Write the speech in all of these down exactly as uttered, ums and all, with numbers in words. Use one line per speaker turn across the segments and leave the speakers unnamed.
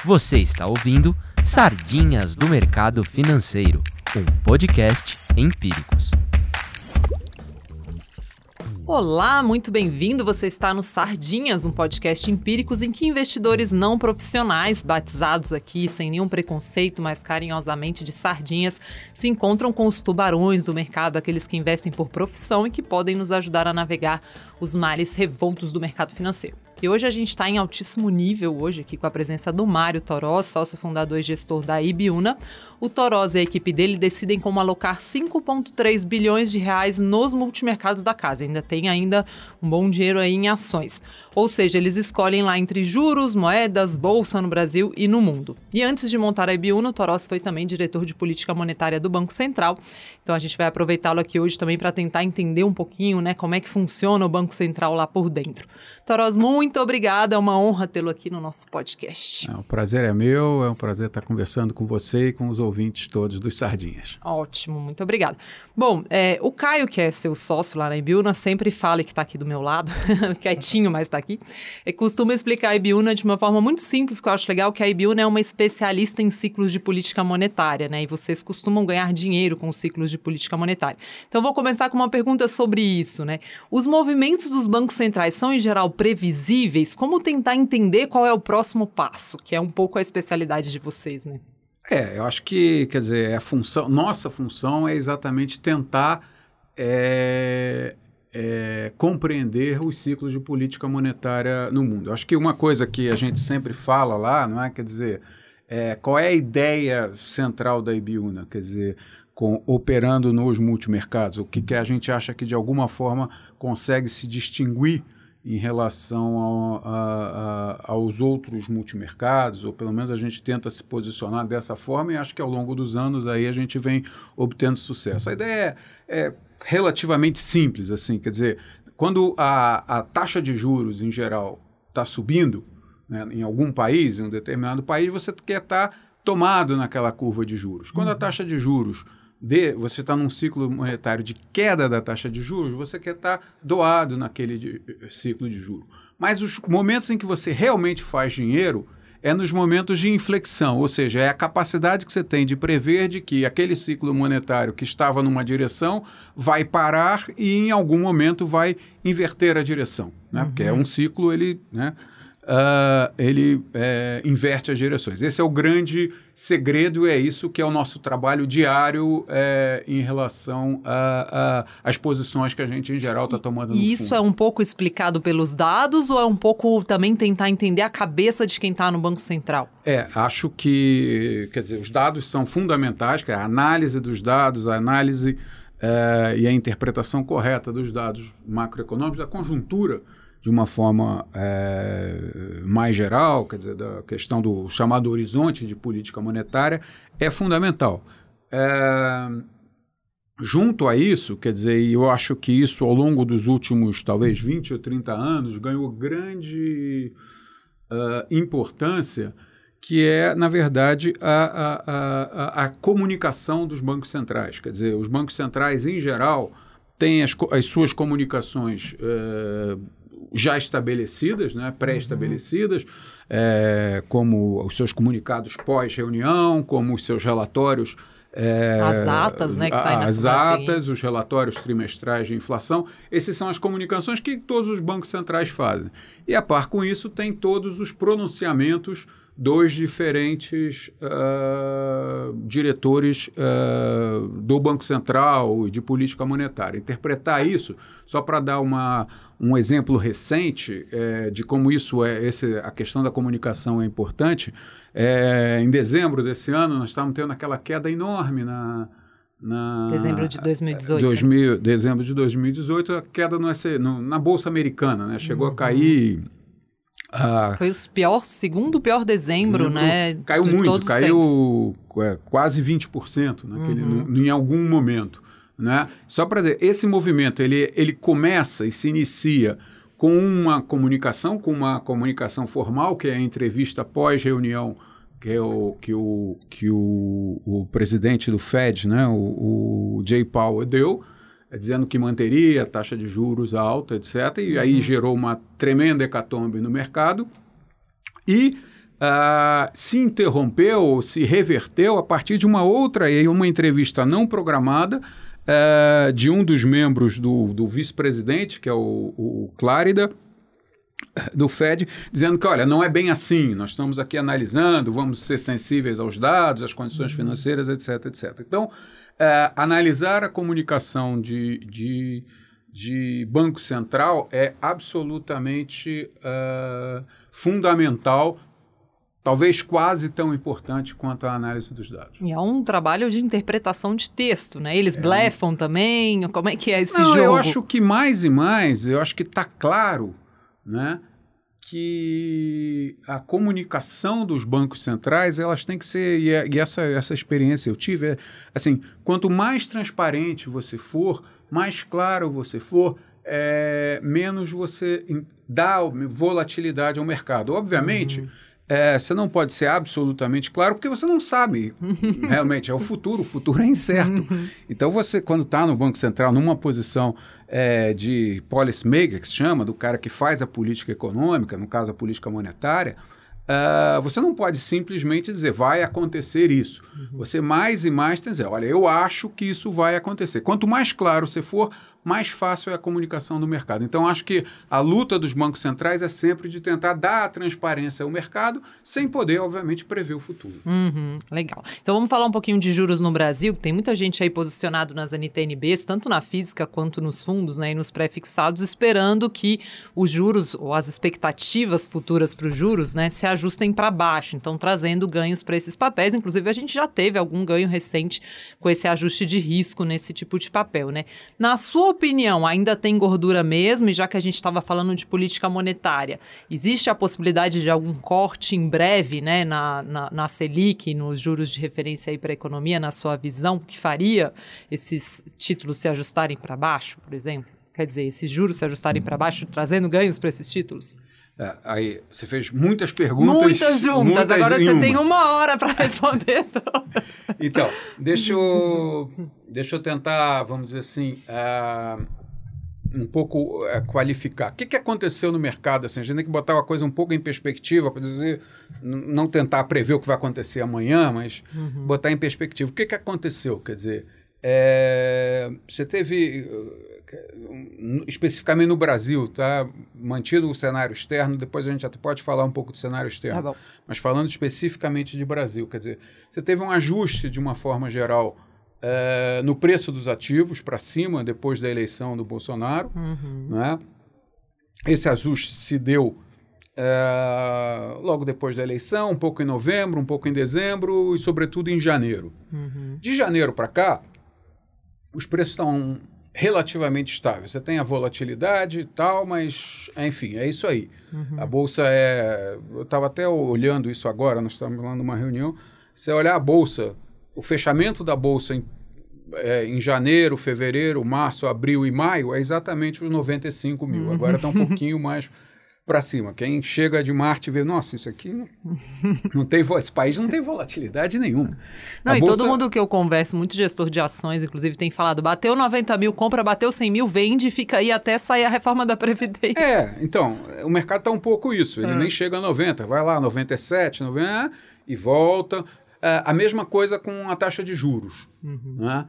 Você está ouvindo Sardinhas do Mercado Financeiro, um podcast Empíricos.
Olá, muito bem-vindo. Você está no Sardinhas, um podcast Empíricos em que investidores não profissionais, batizados aqui sem nenhum preconceito, mas carinhosamente de sardinhas, se encontram com os tubarões do mercado, aqueles que investem por profissão e que podem nos ajudar a navegar os mares revoltos do mercado financeiro. E hoje a gente está em altíssimo nível, hoje aqui com a presença do Mário Toroz, sócio fundador e gestor da Ibiúna. O Toroz e a equipe dele decidem como alocar cinco vírgula três bilhões de reais nos multimercados da casa. Ainda tem ainda um bom dinheiro aí em ações. Ou seja, eles escolhem lá entre juros, moedas, bolsa no Brasil e no mundo. E antes de montar a Ibiúna, o Toroz foi também diretor de política monetária do Banco Central. Então a gente vai aproveitá-lo aqui hoje também para tentar entender um pouquinho, né, como é que funciona o Banco Central lá por dentro. Toroz, muito obrigada, é uma honra tê-lo aqui no nosso podcast.
É, o prazer é meu, é um prazer estar conversando com você e com os ouvintes todos dos Sardinhas.
Ótimo, muito obrigada. Bom, é, o Caio, que é seu sócio lá na Ibiúna, sempre fala, que está aqui do meu lado, quietinho, mas está aqui, é, costuma explicar a Ibiúna de uma forma muito simples, que eu acho legal, que a Ibiúna é uma especialista em ciclos de política monetária, né? E vocês costumam ganhar dinheiro com os ciclos de política monetária. Então, vou começar com uma pergunta sobre isso, né? Os movimentos dos bancos centrais são, em geral, previsíveis? Como tentar entender qual é o próximo passo, que é um pouco a especialidade de vocês, né?
É, eu acho que, quer dizer, a função, nossa função é exatamente tentar é, é, compreender os ciclos de política monetária no mundo. Eu acho que uma coisa que a gente sempre fala lá, não é? Quer dizer, é, qual é a ideia central da Ibiúna? Quer dizer, com, operando nos multimercados, o que, que a gente acha que de alguma forma consegue se distinguir em relação ao, a, a, aos outros multimercados, ou pelo menos a gente tenta se posicionar dessa forma e acho que ao longo dos anos aí a gente vem obtendo sucesso. A ideia é, é relativamente simples, assim, quer dizer, quando a, a taxa de juros em geral está subindo, né, em algum país, em um determinado país, você quer estar tomado naquela curva de juros. Quando a taxa de juros De, você está num ciclo monetário de queda da taxa de juros, você quer estar doado naquele de, ciclo de juros. Mas os momentos em que você realmente faz dinheiro é nos momentos de inflexão, ou seja, é a capacidade que você tem de prever de que aquele ciclo monetário que estava numa direção vai parar e em algum momento vai inverter a direção, né? Uhum. Porque é um ciclo, ele, né, Uh, ele é, inverte as direções. Esse é o grande segredo e é isso que é o nosso trabalho diário é, em relação às posições que a gente, em geral, está tomando no fundo.
E isso é um pouco explicado pelos dados ou é um pouco também tentar entender a cabeça de quem está no Banco Central?
É, acho que, quer dizer, os dados são fundamentais, que é a análise dos dados, a análise é, e a interpretação correta dos dados macroeconômicos, da conjuntura, de uma forma é, mais geral, quer dizer, da questão do chamado horizonte de política monetária, é fundamental. É, junto a isso, quer dizer, e eu acho que isso ao longo dos últimos, talvez, vinte ou trinta anos, ganhou grande uh, importância, que é, na verdade, a, a, a, a comunicação dos bancos centrais. Quer dizer, os bancos centrais, em geral, têm as, as suas comunicações uh, já estabelecidas, né, pré-estabelecidas, uhum. é, como os seus comunicados pós-reunião, como os seus relatórios... É,
as atas, né, que saem na
As atas, os relatórios trimestrais de inflação, essas são as comunicações que todos os bancos centrais fazem. E a par com isso tem todos os pronunciamentos dos diferentes uh, diretores uh, do Banco Central e de política monetária. Interpretar isso, só para dar uma, um exemplo recente é, de como isso é, esse, a questão da comunicação é importante, é, em dezembro desse ano nós estávamos tendo aquela queda enorme na... Na,
dezembro de dois mil e dezoito.
dois mil, dezembro de dois mil e dezoito, a queda no, no, na Bolsa Americana, né? Chegou uhum. a cair...
Ah, foi o pior, segundo pior dezembro, dezembro né?
Caiu muito, caiu é, quase vinte por cento naquele, uhum. no, em algum momento. Né? Só para dizer, esse movimento ele, ele começa e se inicia com uma comunicação, com uma comunicação formal, que é a entrevista pós-reunião que, é o, que, o, que o, o presidente do Fed, né, o, o Jay Powell, deu, dizendo que manteria a taxa de juros alta, etcétera. E uhum. aí gerou uma tremenda hecatombe no mercado. E uh, se interrompeu ou se reverteu a partir de uma outra, uma entrevista não programada uh, de um dos membros do, do vice-presidente, que é o, o Clarida, do Fed, dizendo que, olha, não é bem assim, nós estamos aqui analisando, vamos ser sensíveis aos dados, às condições uhum. financeiras, etc, etcétera. Então, uh, analisar a comunicação de, de, de Banco Central é absolutamente uh, fundamental, talvez quase tão importante quanto a análise dos dados.
E é um trabalho de interpretação de texto, né? Eles é. blefam também? Como é que é esse
não,
jogo?
Eu acho que mais e mais, eu acho que está claro, né, que a comunicação dos bancos centrais, elas têm que ser, e, e essa, essa experiência eu tive, é, assim, quanto mais transparente você for, mais claro você for, é, menos você dá volatilidade ao mercado. Obviamente, uhum. é, você não pode ser absolutamente claro, porque você não sabe, realmente, é o futuro, o futuro é incerto. Uhum. Então, você, quando está no Banco Central, numa posição é, de policy maker, que se chama, do cara que faz a política econômica, no caso, a política monetária, uh, você não pode simplesmente dizer, vai acontecer isso. Uhum. Você mais e mais tem que dizer, olha, eu acho que isso vai acontecer. Quanto mais claro você for, mais fácil é a comunicação do mercado. Então, acho que a luta dos bancos centrais é sempre de tentar dar a transparência ao mercado, sem poder, obviamente, prever o futuro.
Uhum, legal. Então, vamos falar um pouquinho de juros no Brasil, que tem muita gente aí posicionado nas N T N Bs, tanto na física quanto nos fundos, né, e nos pré-fixados, esperando que os juros, ou as expectativas futuras para os juros, né, se ajustem para baixo, então trazendo ganhos para esses papéis. Inclusive, a gente já teve algum ganho recente com esse ajuste de risco nesse tipo de papel, né? Na sua opinião, ainda tem gordura mesmo? E já que a gente estava falando de política monetária, existe a possibilidade de algum corte em breve, né, na, na, na Selic, nos juros de referência aí para a economia, na sua visão, que faria esses títulos se ajustarem para baixo, por exemplo? Quer dizer, esses juros se ajustarem para baixo, trazendo ganhos para esses títulos?
É, aí você fez muitas perguntas.
Muitas juntas, muitas agora você uma. tem uma hora para responder todas.
Então, deixa eu, deixa eu tentar, vamos dizer assim, uh, um pouco uh, qualificar. O que, que aconteceu no mercado? Assim, a gente tem que botar uma coisa um pouco em perspectiva, para dizer, não tentar prever o que vai acontecer amanhã, mas uhum. botar em perspectiva. O que, que aconteceu? Quer dizer, é, você teve... especificamente no Brasil, tá? Mantido o cenário externo, depois a gente até pode falar um pouco do cenário externo, tá bom. Mas falando especificamente de Brasil, quer dizer, você teve um ajuste de uma forma geral é, no preço dos ativos para cima depois da eleição do Bolsonaro, uhum. né? Esse ajuste se deu é, logo depois da eleição, um pouco em novembro, um pouco em dezembro e sobretudo em janeiro. Uhum. De janeiro para cá, os preços estão relativamente estável. Você tem a volatilidade e tal, mas, enfim, é isso aí. Uhum. A Bolsa é... Eu estava até olhando isso agora, nós estamos lá numa reunião. Se você olhar a Bolsa, o fechamento da Bolsa em, é, em janeiro, fevereiro, março, abril e maio é exatamente os noventa e cinco mil. Uhum. Agora está um pouquinho mais para cima. Quem chega de Marte vê, nossa, isso aqui não, não tem, esse país não tem volatilidade nenhuma.
Não, a e Bolsa... todo mundo que eu converso, muito gestor de ações, inclusive, tem falado, bateu noventa mil, compra, bateu cem mil, vende e fica aí até sair a reforma da Previdência.
É, então, o mercado está um pouco isso, ele é. nem chega a noventa, vai lá, noventa e sete, noventa e volta. É, a mesma coisa com a taxa de juros. Uhum. Né?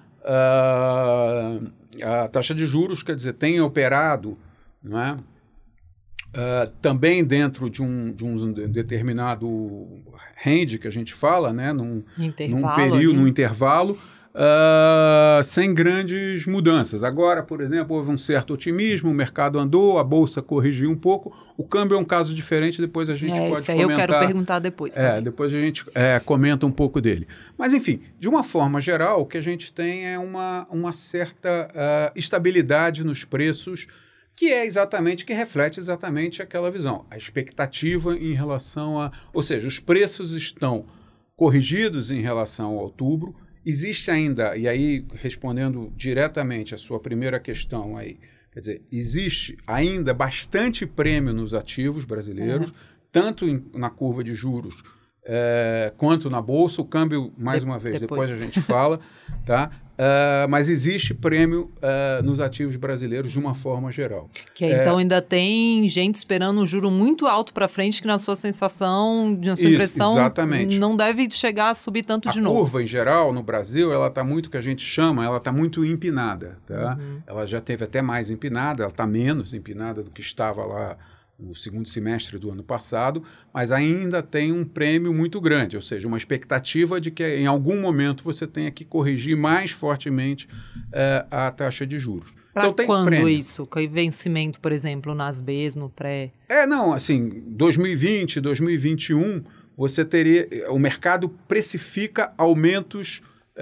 Uh, a taxa de juros, quer dizer, tem operado, não é? Uh, também dentro de um, de um determinado range que a gente fala, né, num, num período, ali. num intervalo, uh, sem grandes mudanças. Agora, por exemplo, houve um certo otimismo, o mercado andou, a Bolsa corrigiu um pouco, o câmbio é um caso diferente, depois a gente é, pode
isso aí
comentar.
Eu quero perguntar depois.
É, depois a gente é, comenta um pouco dele. Mas, enfim, de uma forma geral, o que a gente tem é uma, uma certa uh, estabilidade nos preços, que é exatamente, que reflete exatamente aquela visão. A expectativa em relação a... Ou seja, os preços estão corrigidos em relação ao outubro. Existe ainda, e aí respondendo diretamente a sua primeira questão aí, quer dizer, existe ainda bastante prêmio nos ativos brasileiros, uhum. tanto em, na curva de juros é, quanto na Bolsa. O câmbio, mais
De-
uma vez,
depois.
depois a gente fala, tá? Uh, mas existe prêmio uh, nos ativos brasileiros de uma forma geral.
Que é, então ainda tem gente esperando um juro muito alto para frente que na sua sensação, na sua
Isso,
impressão,
exatamente.
não deve chegar a subir tanto
A
de novo.
curva, em geral, no Brasil, ela está muito, que a gente chama, ela está muito empinada. Tá?
Uhum.
Ela já teve até mais empinada, ela está menos empinada do que estava lá no segundo semestre do ano passado, mas ainda tem um prêmio muito grande, ou seja, uma expectativa de que em algum momento você tenha que corrigir mais fortemente eh, a taxa de juros.
Para
Então, tem
quando
prêmio.
isso? Com vencimento, por exemplo, nas Bs, no pré?
É, não, assim, dois mil e vinte, dois mil e vinte e um, você teria, o mercado precifica aumentos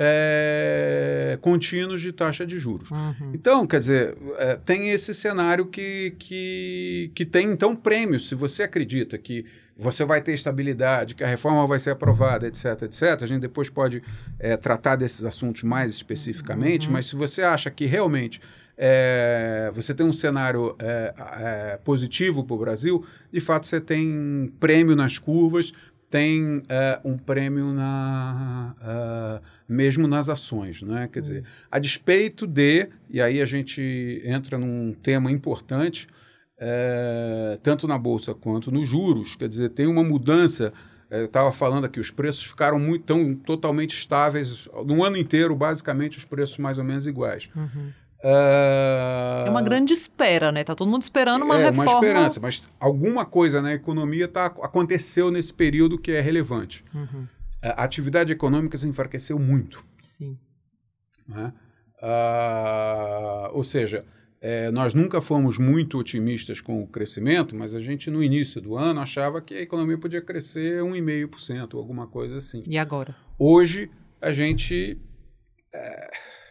É, contínuos de taxa de juros.
Uhum.
Então, quer dizer, é, tem esse cenário que, que, que tem, então, prêmios. Se você acredita que você vai ter estabilidade, que a reforma vai ser aprovada, etc, etcétera, a gente depois pode é, tratar desses assuntos mais especificamente, uhum. mas se você acha que realmente é, você tem um cenário é, é, positivo para o Brasil, de fato você tem prêmio nas curvas, tem uh, um prêmio na, uh, mesmo nas ações, né? Quer dizer, a despeito de, e aí a gente entra num tema importante, uh, tanto na Bolsa quanto nos juros, quer dizer, tem uma mudança, uh, eu estava falando aqui, os preços ficaram muito, tão, totalmente estáveis, no ano inteiro, basicamente, os preços mais ou menos iguais.
Uhum.
Uh...
É uma grande espera, né? Tá todo mundo esperando uma
é,
reforma.
É uma esperança, mas alguma coisa na economia tá, aconteceu nesse período que é relevante.
Uhum.
A atividade econômica se enfraqueceu muito.
Sim.
Né? Uh, ou seja, é, nós nunca fomos muito otimistas com o crescimento, mas a gente no início do ano achava que a economia podia crescer um vírgula cinco por cento, alguma coisa assim.
E agora?
Hoje a gente... É,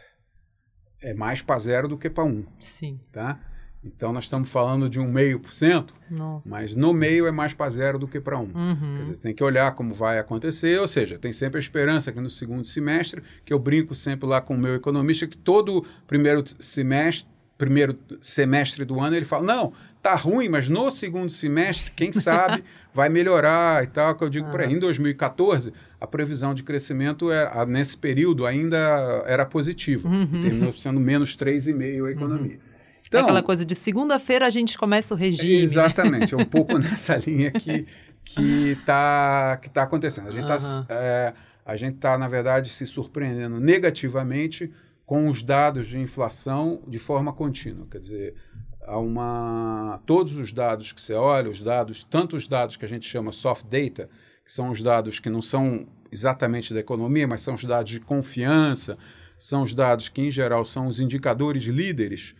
é mais para zero do que para um.
Sim.
Tá? Então, nós estamos falando de um meio por cento, mas no meio é mais para zero do que para um.
Uhum.
Quer dizer, tem que olhar como vai acontecer, ou seja, tem sempre a esperança que no segundo semestre, que eu brinco sempre lá com o meu economista, que todo primeiro semestre, primeiro semestre do ano ele fala, não, tá ruim, mas no segundo semestre, quem sabe, vai melhorar e tal, que eu digo ah. para ele. Em dois mil e quatorze, a previsão de crescimento era, nesse período ainda era positiva,
uhum.
terminou sendo menos três vírgula cinco por cento a economia.
Uhum.
Então,
é aquela coisa de segunda-feira a gente começa o regime.
Exatamente, é um pouco nessa linha que que está que tá acontecendo. A gente está, uhum. é, a gente tá, na verdade, se surpreendendo negativamente com os dados de inflação de forma contínua. Quer dizer, há uma, todos os dados que você olha, os dados, tanto os dados que a gente chama soft data, que são os dados que não são exatamente da economia, mas são os dados de confiança, são os dados que, em geral, são os indicadores líderes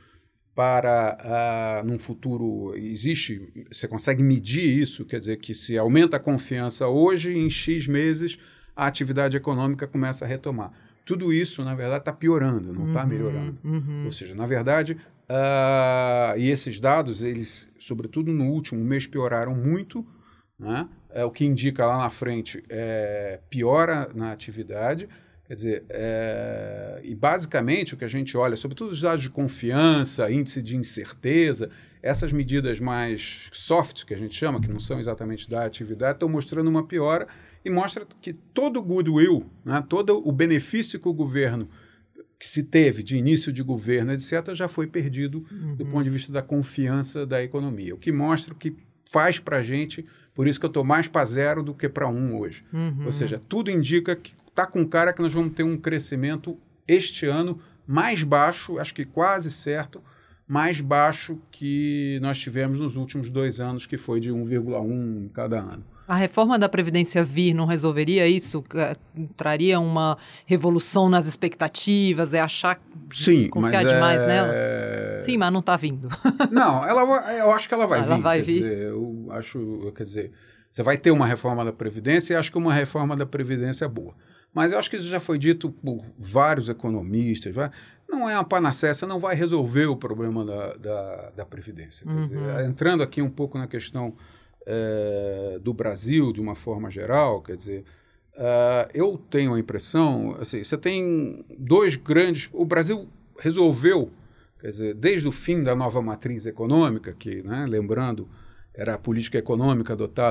para, uh, num futuro, existe, você consegue medir isso, quer dizer que se aumenta a confiança hoje, em X meses, a atividade econômica começa a retomar. Tudo isso, na verdade, está piorando, não está uhum, melhorando. Uhum. Ou seja, na verdade, uh, e esses dados, eles, sobretudo no último mês, pioraram muito, né? É, o que indica lá na frente é, piora na atividade. Quer dizer, é, e basicamente o que a gente olha, sobretudo os dados de confiança, índice de incerteza, essas medidas mais soft, que a gente chama, que não são exatamente da atividade, estão mostrando uma piora e mostra que todo o goodwill, né, todo o benefício que o governo que se teve de início de governo, etcétera, já foi perdido uhum. do ponto de vista da confiança da economia. O que mostra que faz para a gente, por isso que eu estou mais para zero do que para um hoje. Uhum. Ou seja, tudo indica que está com cara que nós vamos ter um crescimento este ano mais baixo, acho que quase certo, mais baixo que nós tivemos nos últimos dois anos, que foi de um vírgula um em cada ano.
A reforma da Previdência vir não resolveria isso? Traria uma revolução nas expectativas? É achar
Sim,
confiar
mas
demais
é...
nela? Sim, mas não está vindo.
Não, ela, eu acho que ela vai
ela
vir.
Vai
quer
vir.
Dizer, eu acho, quer dizer, você vai ter uma reforma da Previdência e acho que uma reforma da Previdência é boa. Mas eu acho que isso já foi dito por vários economistas. Vai, não é uma panaceia, você não vai resolver o problema da, da, da Previdência. Quer uhum. dizer, entrando aqui um pouco na questão é, do Brasil, de uma forma geral, quer dizer, uh, eu tenho a impressão, assim, você tem dois grandes... O Brasil resolveu, quer dizer, desde o fim da nova matriz econômica, que, né, lembrando, era a política econômica adotada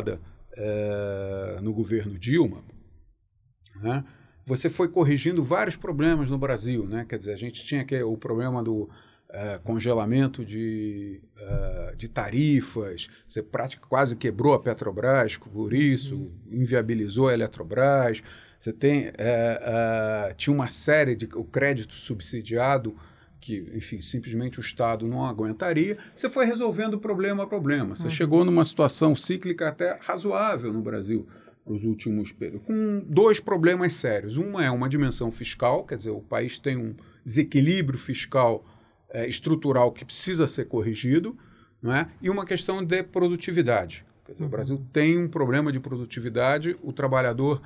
é, no governo Dilma, né, você foi corrigindo vários problemas no Brasil, né? Quer dizer, a gente tinha que, o problema do uh, congelamento de, uh, de tarifas, você praticamente quase quebrou a Petrobras por isso, uhum. inviabilizou a Eletrobras, você tem, uh, uh, tinha uma série de o crédito subsidiado que, enfim, simplesmente o Estado não aguentaria, você foi resolvendo problema a problema, você uhum. chegou numa situação cíclica até razoável no Brasil, os últimos períodos, com dois problemas sérios. Uma é uma dimensão fiscal, quer dizer, o país tem um desequilíbrio fiscal é, estrutural que precisa ser corrigido, não é? E uma questão de produtividade. Quer dizer, uhum. O Brasil tem um problema de produtividade, o trabalhador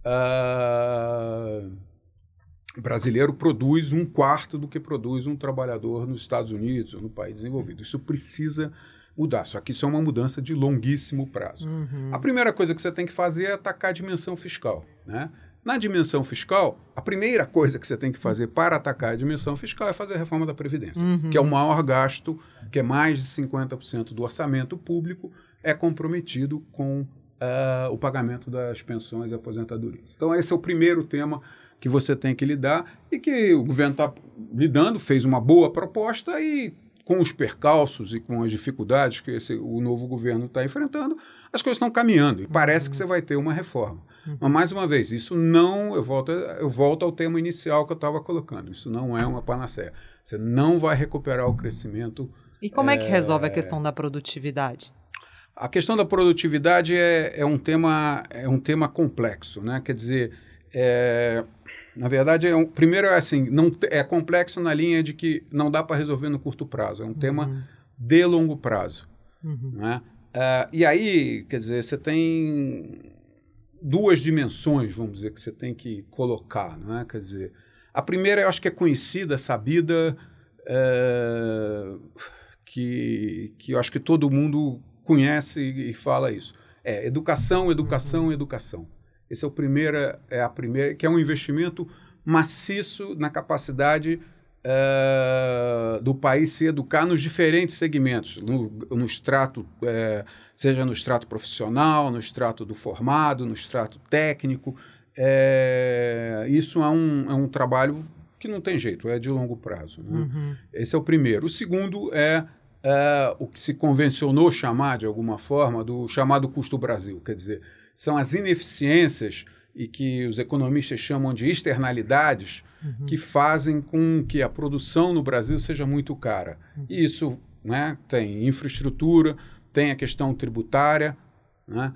uh, brasileiro produz um quarto do que produz um trabalhador nos Estados Unidos ou no país desenvolvido. Isso precisa mudar, só que isso é uma mudança de longuíssimo prazo. Uhum. A primeira coisa que você tem que fazer é atacar a dimensão fiscal, né? Na dimensão fiscal, a primeira coisa que você tem que fazer para atacar a dimensão fiscal é fazer a reforma da Previdência, uhum. que é o maior gasto, que é mais de cinquenta por cento do orçamento público, é comprometido com uh, o pagamento das pensões e aposentadorias. Então, esse é o primeiro tema que você tem que lidar e que o governo está lidando, fez uma boa proposta e com os percalços e com as dificuldades que esse, o novo governo está enfrentando, as coisas estão caminhando e parece uhum. que você vai ter uma reforma. Uhum. Mas, mais uma vez, isso não... Eu volto, eu volto ao tema inicial que eu estava colocando. Isso não é uma panaceia. Você não vai recuperar o crescimento.
E como é, é que resolve a questão da produtividade?
A questão da produtividade é, é, um, tema, é um tema complexo, né? Quer dizer... É, na verdade, é um, primeiro é assim, não, é complexo na linha de que não dá para resolver no curto prazo, é um uhum. tema de longo prazo. Uhum. Né? Uh, e aí, quer dizer, você tem duas dimensões, vamos dizer, que você tem que colocar. Né? Quer dizer, a primeira eu acho que é conhecida, sabida, uh, que, que eu acho que todo mundo conhece e, e fala isso. É educação, educação, uhum. educação. Esse é o primeiro, é a primeira, que é um investimento maciço na capacidade uh, do país se educar nos diferentes segmentos, no, no extrato, uh, seja no extrato profissional, no extrato do formado, no extrato técnico. Uh, isso é um, é um trabalho que não tem jeito, é de longo prazo. Né? Uhum. Esse é o primeiro. O segundo é uh, o que se convencionou chamar, de alguma forma, do chamado custo Brasil, quer dizer, são as ineficiências e que os economistas chamam de externalidades uhum. que fazem com que a produção no Brasil seja muito cara. Uhum. E isso, né, tem infraestrutura, tem a questão tributária, né,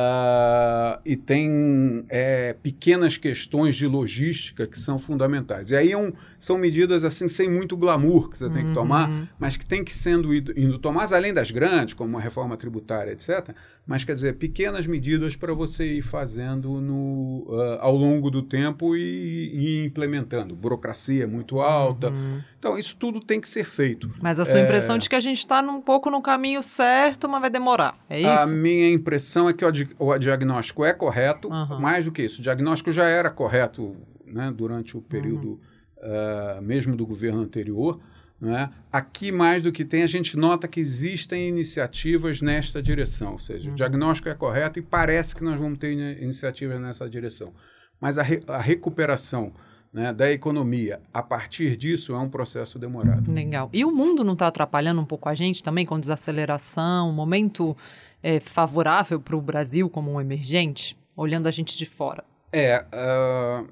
uh, e tem é, pequenas questões de logística que são fundamentais. E aí é um, são medidas assim sem muito glamour que você tem que tomar, uhum. mas que tem que sendo ido, indo tomar, além das grandes, como a reforma tributária, etcétera, mas, quer dizer, pequenas medidas para você ir fazendo no, uh, ao longo do tempo e, e implementando. Burocracia muito alta. Uhum. Então, isso tudo tem que ser feito.
Mas a sua é... impressão de que a gente está um pouco no caminho certo, mas vai demorar, é isso?
A minha impressão é que o, o diagnóstico é correto, uhum. mais do que isso. O diagnóstico já era correto, né, durante o período uhum. uh, mesmo do governo anterior. Né? Aqui, mais do que tem, a gente nota que existem iniciativas nesta direção, ou seja, uhum. o diagnóstico é correto e parece que nós vamos ter iniciativas nessa direção. Mas a, re, a recuperação, né, da economia a partir disso é um processo demorado.
Legal. E o mundo não está atrapalhando um pouco a gente também com desaceleração, um momento é, favorável para o Brasil como um emergente, olhando a gente de fora?
É, uh,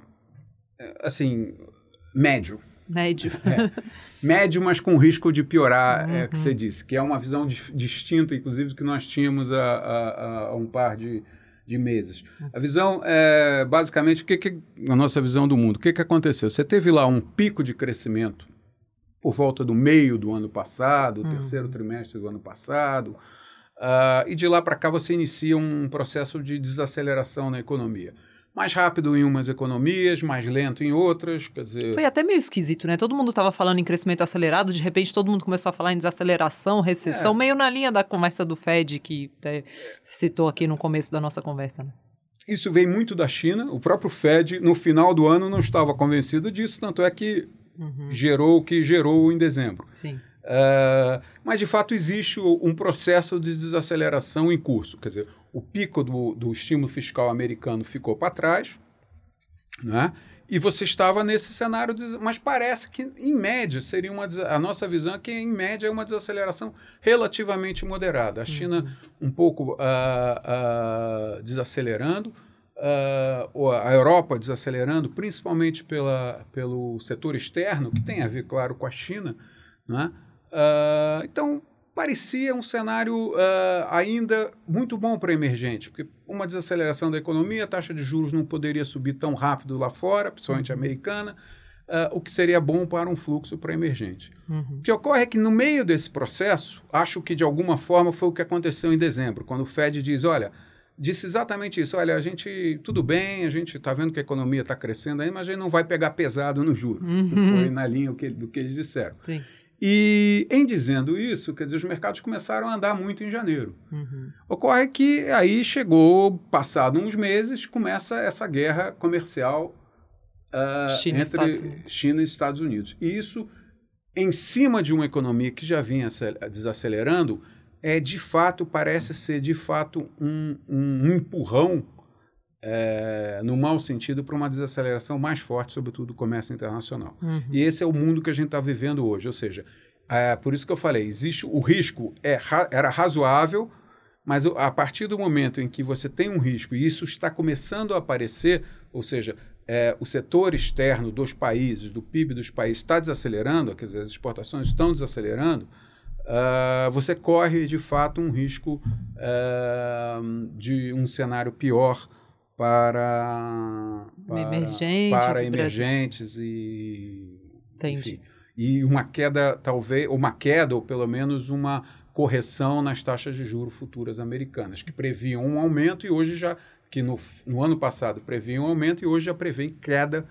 assim, médio.
Médio.
É. Médio, mas com risco de piorar, uhum. é o que você disse, que é uma visão di- distinta, inclusive, do que nós tínhamos há, há, há um par de, de meses. Uhum. A visão é, basicamente, o que, que a nossa visão do mundo, o que, que aconteceu? Você teve lá um pico de crescimento por volta do meio do ano passado, uhum. terceiro trimestre do ano passado, uh, e de lá para cá você inicia um processo de desaceleração na economia. Mais rápido em umas economias, mais lento em outras, quer dizer...
Foi até meio esquisito, né? Todo mundo estava falando em crescimento acelerado, de repente todo mundo começou a falar em desaceleração, recessão, é. meio na linha da conversa do Fed, que é, citou aqui no começo da nossa conversa, né?
Isso vem muito da China. O próprio Fed, no final do ano, não estava convencido disso, tanto é que uhum. gerou o que gerou em dezembro.
Sim.
Uh, mas, de fato, existe um processo de desaceleração em curso. Quer dizer, o pico do, do estímulo fiscal americano ficou para trás, né? E você estava nesse cenário, de, mas parece que, em média, seria uma, a nossa visão é que, em média, é uma desaceleração relativamente moderada. A China uhum. um pouco uh, uh, desacelerando, uh, a Europa desacelerando, principalmente pela, pelo setor externo, que tem a ver, claro, com a China, né? Uh, então, parecia um cenário uh, ainda muito bom para emergente, porque uma desaceleração da economia, a taxa de juros não poderia subir tão rápido lá fora, principalmente
uhum.
americana, uh, o que seria bom para um fluxo para emergente.
Uhum.
O que ocorre é que no meio desse processo, acho que de alguma forma foi o que aconteceu em dezembro, quando o Fed diz, olha, disse exatamente isso, olha, a gente, tudo bem, a gente está vendo que a economia está crescendo aí, mas a gente não vai pegar pesado no juro.
Uhum.
Foi na linha do que, do que eles disseram.
Sim.
E, em dizendo isso, quer dizer, os mercados começaram a andar muito em janeiro.
Uhum.
Ocorre que aí chegou, passado uns meses, começa essa guerra comercial uh,
China
entre
Estados
China e Estados Unidos. E isso, em cima de uma economia que já vinha desacelerando, é, de fato, parece ser, de fato, um, um empurrão, É, no mau sentido, para uma desaceleração mais forte, sobretudo do comércio internacional.
Uhum.
E esse é o mundo que a gente está vivendo hoje. Ou seja, é, por isso que eu falei, existe o risco é, era razoável, mas a partir do momento em que você tem um risco e isso está começando a aparecer, ou seja, é, o setor externo dos países, do P I B dos países está desacelerando, quer dizer, as exportações estão desacelerando, uh, você corre, de fato, um risco uh, de um cenário pior para, para
emergentes,
para emergentes e, enfim, e uma queda, talvez, uma queda, ou pelo menos uma correção nas taxas de juros futuras americanas, que previam um aumento e hoje já, que no, no ano passado previam um aumento e hoje já prevêem queda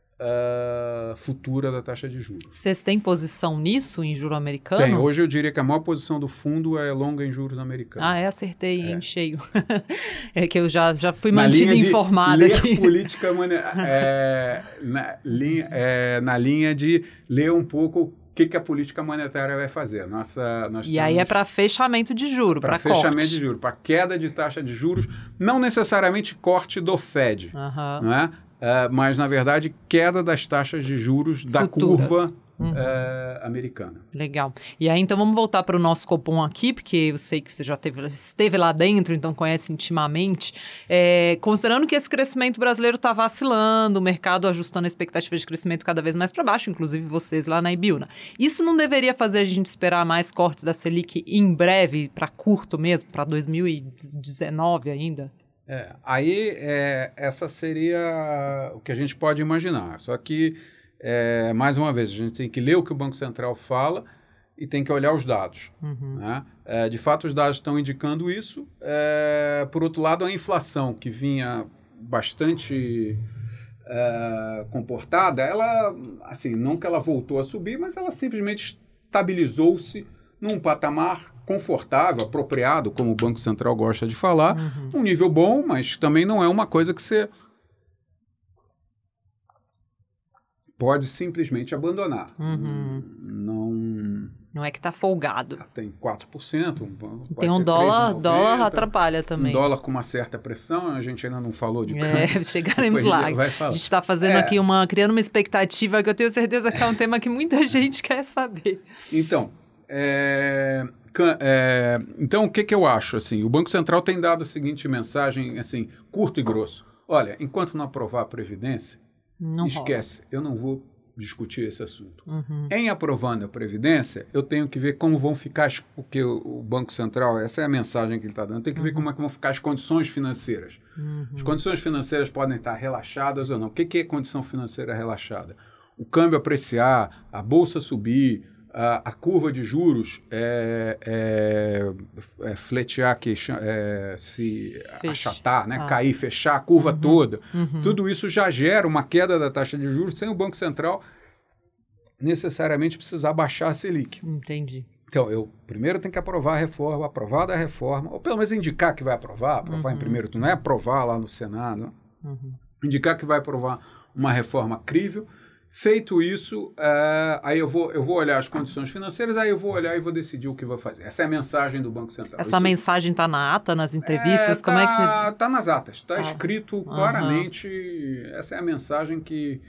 Uh, futura da taxa de juros.
Vocês têm posição nisso, em juro americano?
Tem. Hoje eu diria que a maior posição do fundo é longa em juros americanos.
Ah, é? Acertei
é.
em cheio. É que eu já, já fui mantida informada aqui.
Política é, na, linha, é, na linha de ler um pouco o que, que a política monetária vai fazer. Nossa, nós
e aí é para fechamento de juros, para corte.
Para fechamento de juros, para queda de taxa de juros, não necessariamente corte do Fed,
uhum.
não é? Uh, mas, na verdade, queda das taxas de juros da
Futuras.
curva
uhum.
uh, americana.
Legal. E aí, então, vamos voltar para o nosso Copom aqui, porque eu sei que você já teve, esteve lá dentro, então conhece intimamente. É, considerando que esse crescimento brasileiro está vacilando, o mercado ajustando a expectativa de crescimento cada vez mais para baixo, inclusive vocês lá na Ibiúna. Isso não deveria fazer a gente esperar mais cortes da Selic em breve, para curto mesmo, para dois mil e dezenove ainda?
É, aí, é, essa seria o que a gente pode imaginar. Só que, é, mais uma vez, a gente tem que ler o que o Banco Central fala e tem que olhar os dados.
Uhum.
Né? É, de fato, os dados estão indicando isso. É, por outro lado, a inflação, que vinha bastante é, comportada, ela, assim, não que ela voltou a subir, mas ela simplesmente estabilizou-se num patamar confortável, apropriado, como o Banco Central gosta de falar, uhum. um nível bom, mas também não é uma coisa que você pode simplesmente abandonar.
Uhum.
Não...
Não é que está folgado.
Tem quatro por cento.
Tem um dólar, dólar atrapalha também.
Um dólar com uma certa pressão, a gente ainda não falou de
é, chegaremos lá. A gente está fazendo é. aqui uma, criando uma expectativa que eu tenho certeza que é um tema que muita gente quer saber.
Então, é... É, então, o que, que eu acho? Assim, o Banco Central tem dado a seguinte mensagem, assim, curto e grosso. Olha, enquanto não aprovar a Previdência,
não
esquece, rola. Eu não vou discutir esse assunto.
Uhum.
Em aprovando a Previdência, eu tenho que ver como vão ficar, as, porque o, o Banco Central, essa é a mensagem que ele está dando, tem que uhum. ver como é que vão ficar as condições financeiras.
Uhum.
As condições financeiras podem estar relaxadas ou não. O que, que é condição financeira relaxada? O câmbio apreciar, a bolsa subir, A, a curva de juros é, é, é fletear, que, é, se Feche. achatar, né? ah. cair, fechar a curva uhum. toda.
Uhum.
Tudo isso já gera uma queda da taxa de juros sem o Banco Central necessariamente precisar baixar a Selic.
Entendi.
Então, eu primeiro tenho que aprovar a reforma, aprovada a reforma, ou pelo menos indicar que vai aprovar, aprovar uhum. em primeiro turno, não é aprovar lá no Senado,
uhum.
indicar que vai aprovar uma reforma crível Feito isso, uh, aí eu vou, eu vou olhar as condições financeiras, aí eu vou olhar e vou decidir o que vou fazer. Essa é a mensagem do Banco Central.
Essa
isso,
mensagem está na ata, nas entrevistas?
É,
Como
tá,
é que...
Está nas atas, está
Ah.
escrito
Uhum.
claramente. Essa é a mensagem que,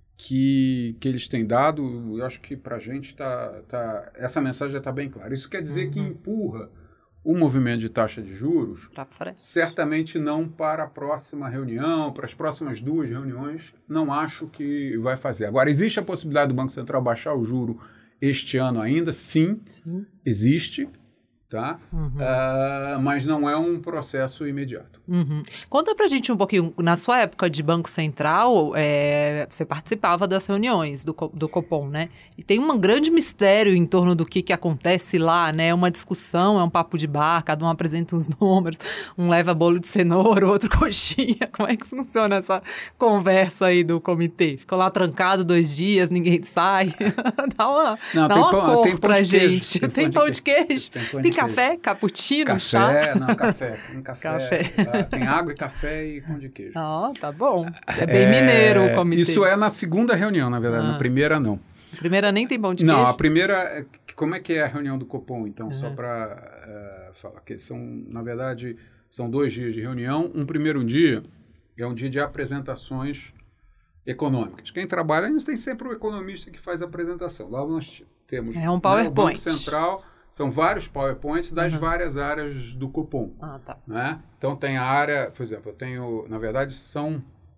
que, que eles têm dado. Eu acho que para a gente tá, tá, essa mensagem já está bem clara. Isso quer dizer
Uhum.
que empurra o movimento de taxa de juros,
Pra frente.
certamente não para a próxima reunião, para as próximas duas reuniões, não acho que vai fazer. Agora, existe a possibilidade do Banco Central baixar o juro este ano ainda? Sim,
Sim.
existe, tá?
Uhum.
Uh, mas não é um processo imediato.
Uhum. Conta pra gente um pouquinho, na sua época de Banco Central, é, você participava das reuniões do, do Copom, né? E tem um grande mistério em torno do que, que acontece lá, né? É uma discussão, é um papo de bar, cada um apresenta uns números, um leva bolo de cenoura, o outro coxinha. Como é que funciona essa conversa aí do comitê? Ficou lá trancado dois dias, ninguém sai. Dá uma,
Não,
dá
tem
uma
pão-
cor
tem pão
pra
de queijo,
gente.
tem
Tem
pão
pão
de
de queijo?
Tem pão de
Tem
queijo.
café? Cappuccino? Chá?
Café, não, café, tem café.
Café.
ah, tem água e café e pão de queijo.
Ah, tá bom. É bem mineiro o comitê.
Isso é na segunda reunião, na verdade,
Ah.
na primeira não.
A primeira nem tem pão de
Não,
queijo?
a primeira, é- como é que é a reunião do Copom, então,
Uhum.
só para falar que são, na verdade, são dois dias de reunião. Um primeiro dia é um dia de apresentações econômicas. Quem trabalha, a gente tem sempre o economista que faz a apresentação. Lá nós temos
É um
né,
PowerPoint.
o Banco Central, são vários PowerPoints das
Uhum.
várias áreas do Copom.
Ah, tá.
Né? Então tem a área, por exemplo, eu tenho, na verdade, são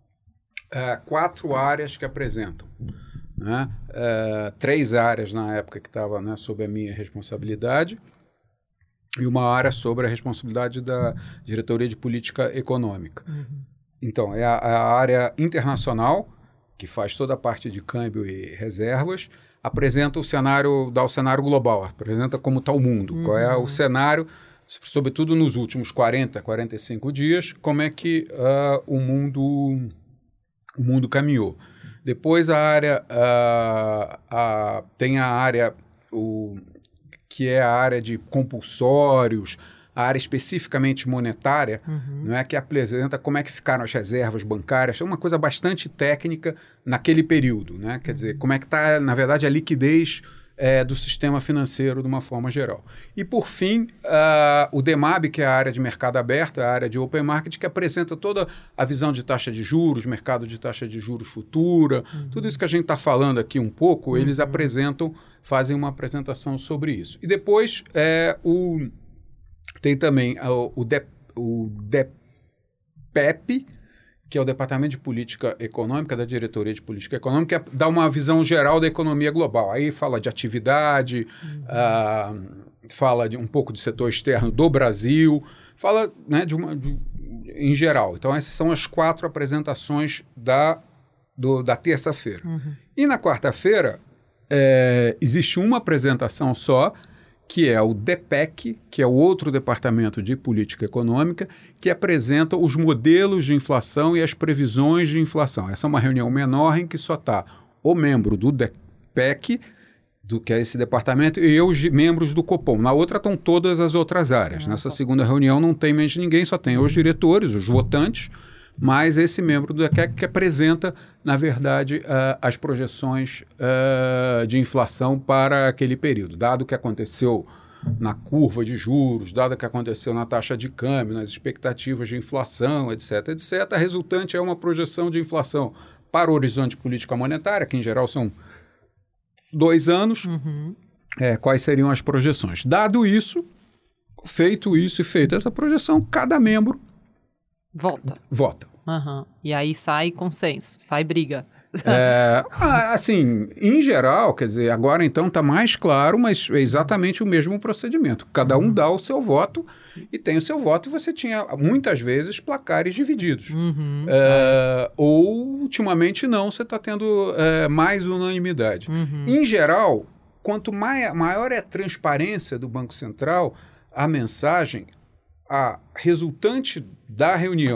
é, quatro áreas que apresentam. Né? É, três áreas na época que estava né, sob a minha responsabilidade e uma área sobre a responsabilidade da Diretoria de Política Econômica.
Uhum.
Então, é a, a área internacional, que faz toda a parte de câmbio e reservas, apresenta o cenário, dá o cenário global, apresenta como está o mundo,
Uhum.
qual é o cenário, sobretudo nos últimos quarenta, quarenta e cinco dias, como é que uh, o mundo, o mundo caminhou. Depois a área, uh, a, tem a área o, que é a área de compulsórios, a área especificamente monetária,
Uhum.
não é, que apresenta como é que ficaram as reservas bancárias, é uma coisa bastante técnica naquele período, né? Quer dizer, como é que está, na verdade, a liquidez é, do sistema financeiro de uma forma geral. E, por fim, uh, o DEMAB, que é a área de mercado aberto, a área de open market, que apresenta toda a visão de taxa de juros, mercado de taxa de juros futura, uhum. tudo isso que a gente está falando aqui um pouco, uhum. eles apresentam, fazem uma apresentação sobre isso. E depois, é, o... tem também o, o, D, o DEPEP, que é o Departamento de Política Econômica, da Diretoria de Política Econômica, que dá uma visão geral da economia global. Aí fala de atividade, uhum. ah, fala de um pouco de setor externo do Brasil, fala né, de uma, de, em geral. Então, essas são as quatro apresentações da, do, da terça-feira. Uhum. E na quarta-feira, é, existe uma apresentação só, que é o DEPEC, que é o outro departamento de política econômica, que apresenta os modelos de inflação e as previsões de inflação. Essa é uma reunião menor em que só está o membro do DEPEC, do que é esse departamento, e os membros do Copom. Na outra estão todas as outras áreas. Ah, Nessa tá. segunda reunião não tem mais ninguém, só tem os diretores, os votantes, mas esse membro do DEPEC que apresenta, na verdade, uh, as projeções uh, de inflação para aquele período, dado o que aconteceu na curva de juros, dado o que aconteceu na taxa de câmbio, nas expectativas de inflação, etc, etcétera. A resultante é uma projeção de inflação para o horizonte política monetária, que em geral são dois anos, uhum. é, quais seriam as projeções. Dado isso, feito isso e feita essa projeção, cada membro
Vota.
Vota.
Uhum. E aí sai consenso, sai briga.
É, assim, em geral, quer dizer, agora então está mais claro, mas é exatamente o mesmo procedimento. Cada um dá o seu voto e tem o seu voto e você tinha, muitas vezes, placares divididos.
Uhum.
É, ou, ultimamente, não, você está tendo é, mais unanimidade. Uhum. Em geral, quanto mai, maior é a transparência do Banco Central, a mensagem, a resultante da reunião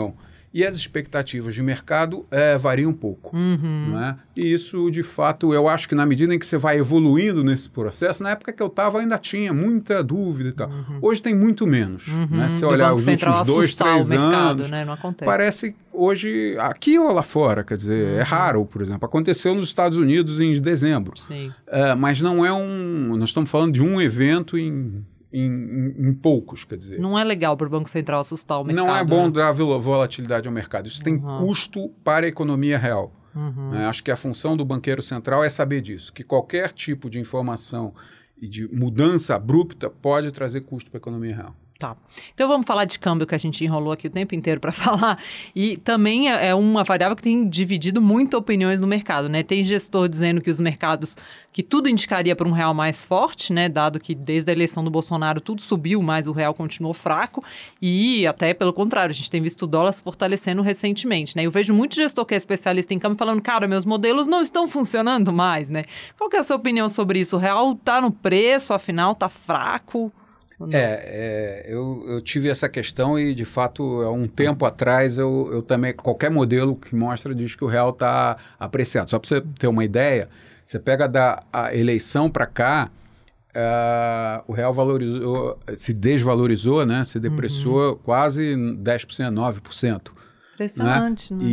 e as expectativas de mercado é, variam um pouco.
Uhum.
Né? E isso, de fato, eu acho que na medida em que você vai evoluindo nesse processo, na época que eu estava ainda tinha muita dúvida e tal. Uhum. Hoje tem muito menos.
Uhum.
Né? Se você olhar os últimos dois, três anos,
né? Não acontece.
Parece hoje, aqui ou lá fora, quer dizer, uhum. é raro, por exemplo. Aconteceu nos Estados Unidos em dezembro.
Sim.
Uh, mas não é um... Nós estamos falando de um evento em... Em, em, em poucos, quer dizer.
Não é legal para o Banco Central assustar o mercado.
Não é bom
né?
dar volatilidade ao mercado. Isso tem uhum. custo para a economia real.
Uhum.
É, acho que a função do banqueiro central é saber disso, que qualquer tipo de informação e de mudança abrupta pode trazer custo para a economia real.
Tá. Então vamos falar de câmbio, que a gente enrolou aqui o tempo inteiro para falar. E também é uma variável que tem dividido muito opiniões no mercado, né? Tem gestor dizendo que os mercados, que tudo indicaria para um real mais forte, né? Dado que desde a eleição do Bolsonaro tudo subiu, mas o real continuou fraco. E até pelo contrário, a gente tem visto o dólar se fortalecendo recentemente, né? Eu vejo muito gestor que é especialista em câmbio falando, cara, meus modelos não estão funcionando mais, né? Qual que é a sua opinião sobre isso? O real tá no preço, afinal tá fraco?
É, é eu, eu tive essa questão e, de fato, há um tempo atrás, eu, eu também, qualquer modelo que mostra diz que o real está apreciado. Só para você ter uma ideia, você pega da a eleição para cá, uh, o real valorizou, se desvalorizou, né? Se depreciou uhum. quase dez por cento, nove por cento.
Impressionante, né?
né?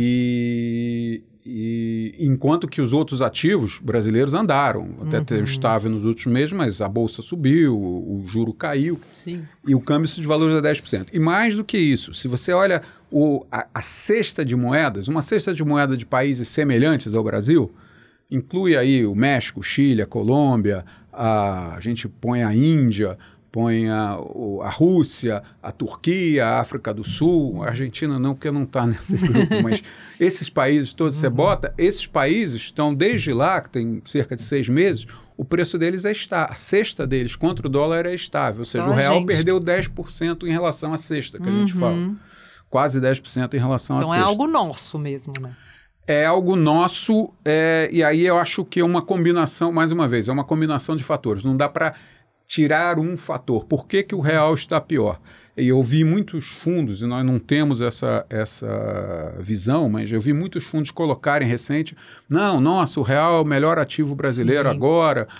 E... E, enquanto que os outros ativos brasileiros andaram, até uhum. teve estável nos últimos meses, mas a bolsa subiu, o, o juro caiu.
Sim.
E o câmbio se desvaloriza dez por cento. E mais do que isso, se você olha o, a, a cesta de moedas, uma cesta de moeda de países semelhantes ao Brasil, inclui aí o México, o Chile, a Colômbia, a, a gente põe a Índia, põe a, a Rússia, a Turquia, a África do Sul, a Argentina não, porque não está nesse grupo, mas esses países todos, uhum. você bota, esses países estão desde lá, que tem cerca de seis meses, o preço deles é estável, a cesta deles contra o dólar é estável, ou seja,
Só
o real
gente.
perdeu dez por cento em relação à cesta, que
uhum.
a gente fala, quase dez por cento em relação
então
à cesta.
Então é algo nosso mesmo, né?
É algo nosso, é, e aí eu acho que é uma combinação, mais uma vez, é uma combinação de fatores, não dá para tirar um fator. Por que que o real está pior? E eu vi muitos fundos, e nós não temos essa, essa visão, mas eu vi muitos fundos colocarem recente, não, nossa, o real é o melhor ativo brasileiro Sim. agora,